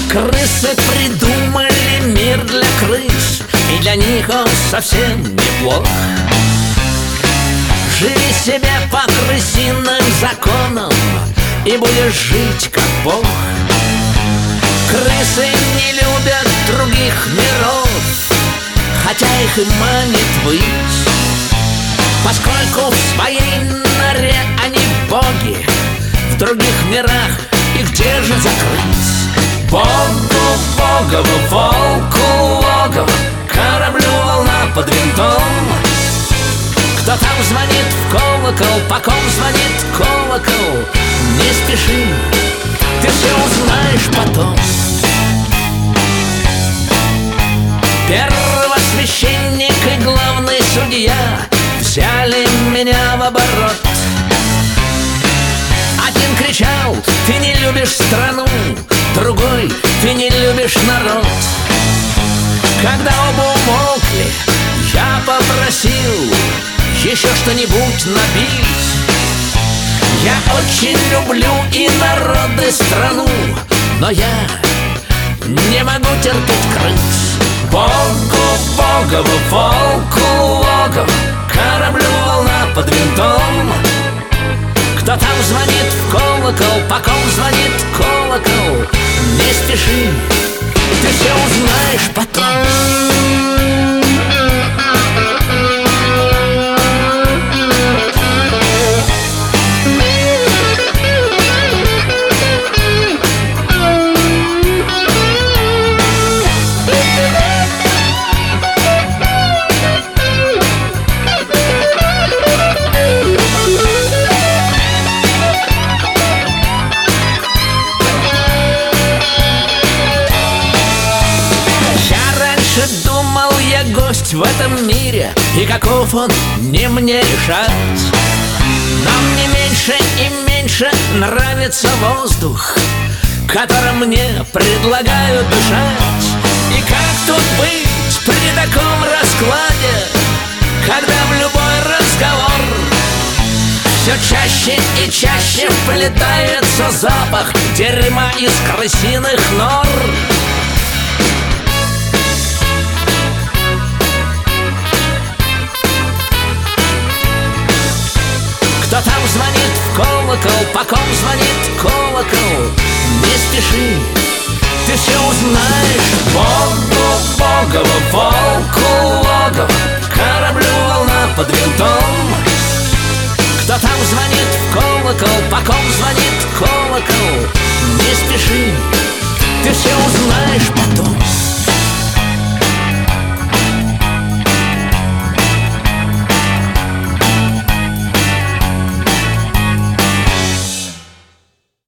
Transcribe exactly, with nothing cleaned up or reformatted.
Крысы придумали мир для крыс, и для них он совсем неплох. Живи себе по крысиным законам, и будешь жить как Бог. Крысы не любят других миров, хотя их и манит ввысь, поскольку в своей норе они боги, в других мирах их где же закрыть? Богу богово, волку логово, кораблю волна под винтом. Кто там звонит в колокол, по ком звонит колокол? Не спеши, ты все узнаешь потом. Первосвященник и главный судья взяли меня в оборот. Один кричал: ты не любишь страну, другой: ты не любишь народ. Когда оба умолкли, я попросил еще что-нибудь набить. Я очень люблю и народ, и страну, но я не могу терпеть крыс. Богу богово, волку логово, кораблю волна под винтом. Кто там звонит в колокол, по ком звонит колокол? Не спеши, ты все узнаешь потом. Думал я гость в этом мире, и каков он, не мне решать. Но мне меньше и меньше нравится воздух, которым мне предлагают дышать. И как тут быть при таком раскладе, когда в любой разговор все чаще и чаще вплетается запах дерьма из крысиных нор? Кто там звонит в колокол, по ком звонит колокол? Не спеши, ты все узнаешь. Богу богово, волку логово, кораблю волна под винтом. Кто там звонит в колокол, по ком звонит колокол? Не спеши,